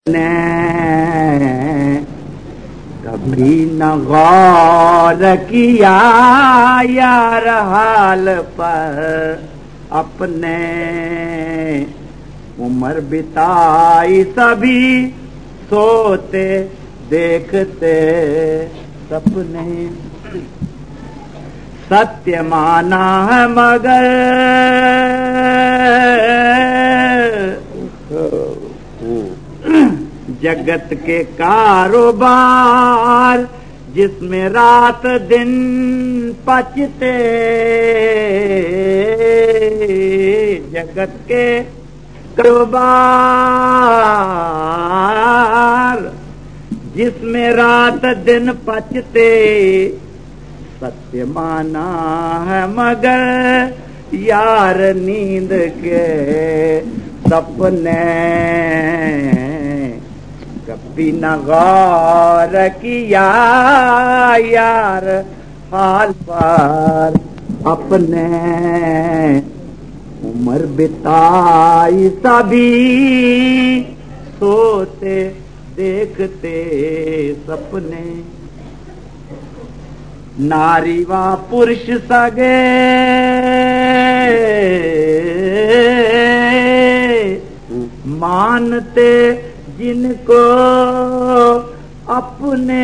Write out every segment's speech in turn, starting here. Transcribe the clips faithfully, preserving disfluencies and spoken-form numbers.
نے کبھی نہ غور کیا یار حال پر اپنے عمر بتائی سبھی سوتے دیکھتے سپنے ستیہ مانا ہے مگر جگت کے کاروبار جس میں رات دن پچتے جگت کے کاروبار جس میں رات دن پچتے ستیہ مانا ہے مگر یار نیند کے سپنے کبھی نہ غور کیا یار حال پر اپنے عمر بتائی سبھی سوتے دیکھتے سپنے ناری و پرش سگے مانتے جن کو اپنے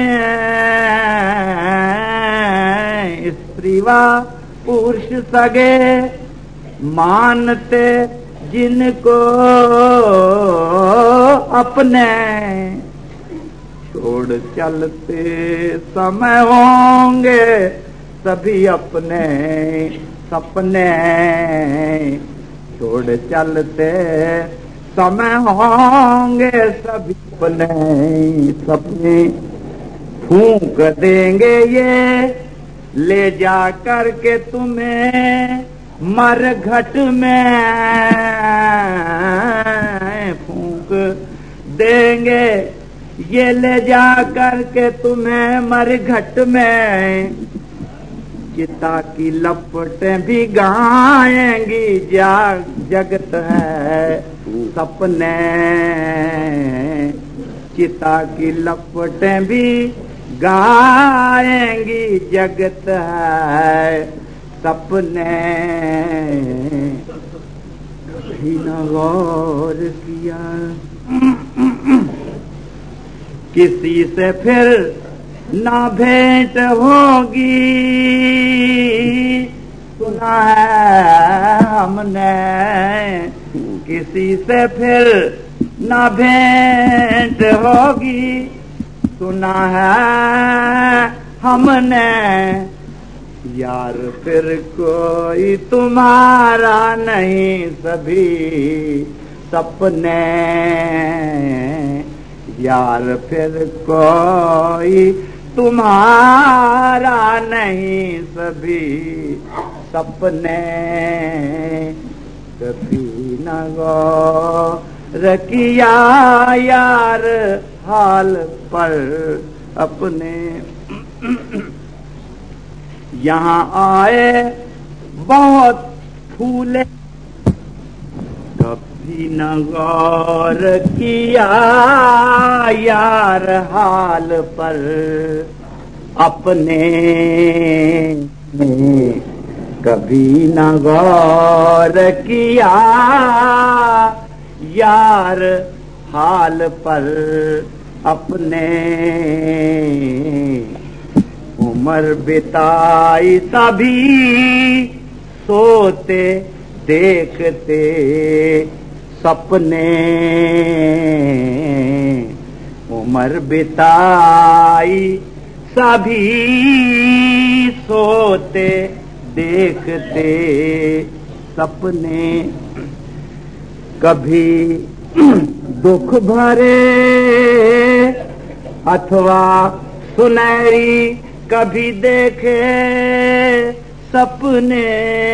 استری و پرش سگے مانتے جن کو اپنے چھوڑ چلتے سمے ہوں گے سبھی اپنے سپنے چھوڑ چلتے سمے ہوں گے سبھی اپنے سپنے پھونک دیں گے یہ لے جا کر کے تمہیں مر گھٹ میں پھونک دیں گے یہ لے جا کر کے تمہیں مر گھٹ میں چتا کی لپٹیں بھی گائیں گی جاگ جگت ہے سپنے چتا کی لپٹیں بھی گائیں گی جگت ہے سپنے کبھی نہ غور کیا کسی سے پھر نہ بھیٹ ہوگی سنا ہے ہم نے کسی سے پھر نہ بھیٹ ہوگی سنا ہے ہم نے یار پھر کوئی تمہارا نہیں سبھی سپنے یار پھر کوئی تمہارا نہیں سبھی سپنے کبھی نہ غور کیا یار حال پر اپنے یہاں آئے بہت پھولے کبھی نہ غور کیا یار حال پر اپنے کبھی نہ غور کیا یار حال پر اپنے عمر بتائی سبھی سوتے دیکھتے سپنے عمر بتائی سبھی سوتے دیکھتے سپنے کبھی دکھ بھرے اتھوا سنہری کبھی دیکھے سپنے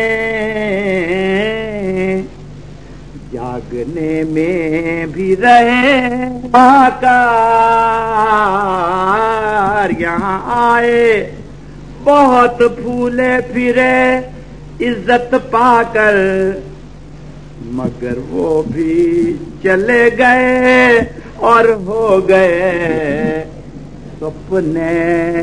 جاگنے میں بھی رہے آکار یہاں آئے بہت پھولے پھرے عزت پا کر مگر وہ بھی چلے گئے اور ہو گئے سپنے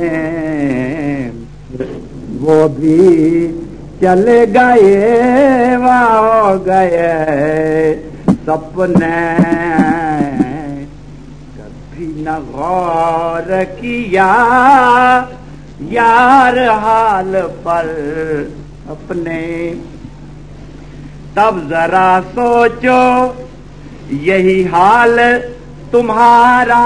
وہ بھی چلے گئے وہاں ہو گئے سپنے کبھی نہ غور کیا یار حال پر اپنے تب ذرا سوچو یہی حال تمہارا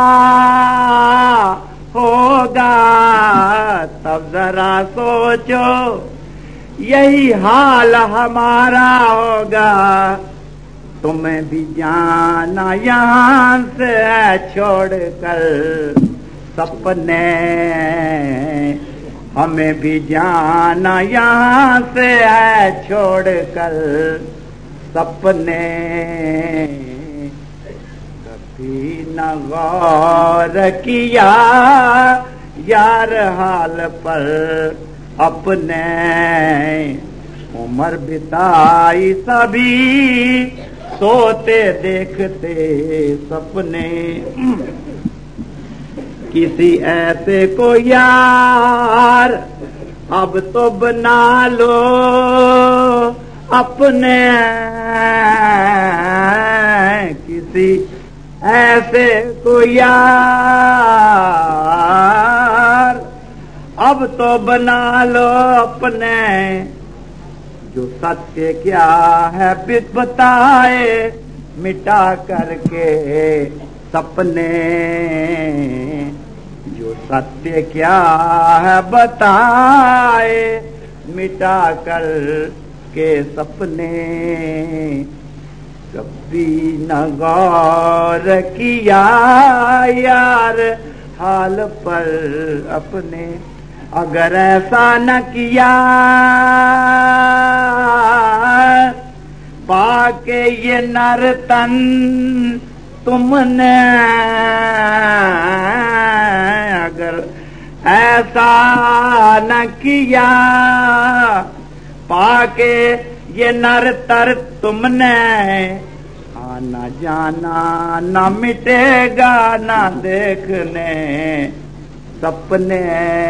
ہوگا تب ذرا سوچو یہی حال ہمارا ہوگا تمہیں بھی جانا یہاں سے چھوڑ کر سپنے ہمیں بھی جانا یہاں سے ہے چھوڑ کر سپنے کبھی نہ غور کیا یار حال پر اپنے عمر بتائی سبھی سوتے دیکھتے سپنے کسی ایسے کو یار اب تو بنا لو اپنے کسی ایسے کو یار اب تو بنا لو اپنے جو ستیہ کیا ہے بتائے مٹا کر کے سپنے جو ستیہ کیا ہے بتائے مٹا کر کے سپنے کبھی نہ غور کیا یار حال پر اپنے اگر ایسا نہ کیا پاکے یہ نر تن تم نے اگر ایسا نہ کیا پاکے یہ نر تر تم نے آنا جانا نہ مٹے گا نہ دیکھنے سپنے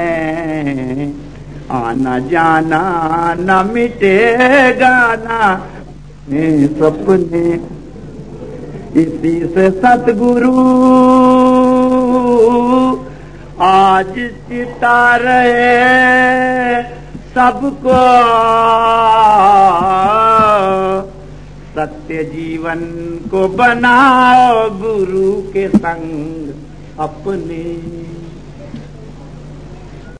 آنا جانا نہ مٹے گا نہ سپنے اسی سے ستگرو آج چتا رہے سب کو ستیہ جیون کو بناؤ گرو کے سنگ اپنے